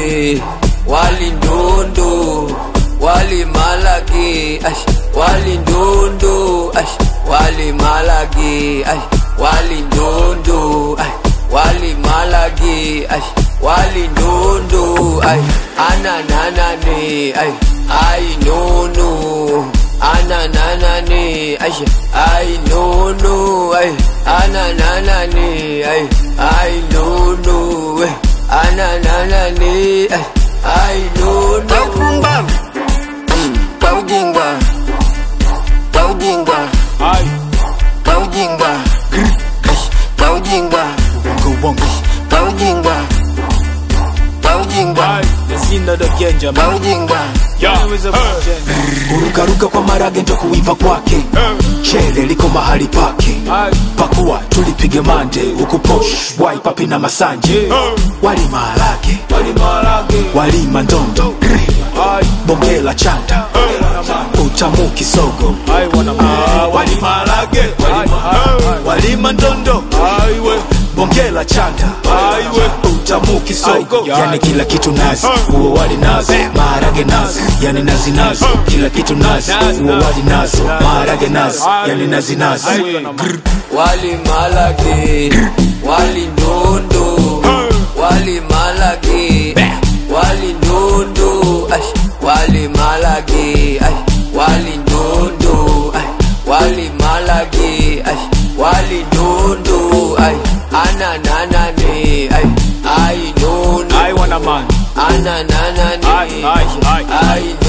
malaki, wali ndundu, wali malaki, wali ndundu, wali malaki, wali ndundu, wali malaki, wali ndundu, anananani, ay nunu, anananani, ay nunu, anananani, ay nunu, anananani, ay nunu. Pumbavu, paujinga, paujinga, paujinga, paujinga, paujinga, paujinga, paujinga. Kurukaruka kwa marage ndo kuiva kwake, chele liko mahali pake, pakua tulipige mande, huku posh, wai papi na masanje, wali malage, wali mandondo, bongela chanda, utamu kisogo, wali malage, wali mandondo, bongela chanda, utamu kisogo, yani kila kitu nazi, uo wali nazi, maharage nazi, yani nazi nazi, kila kitu nazi, uo wali nazi, maharage nazi, yani nazi nazi. Wali malaki, wali ndundu, wali malaki, wali ndundu, wali malaki, wali ndundu, wali malaki, wali ndundu, anananani, ay nunu, I want a man. anananani, ay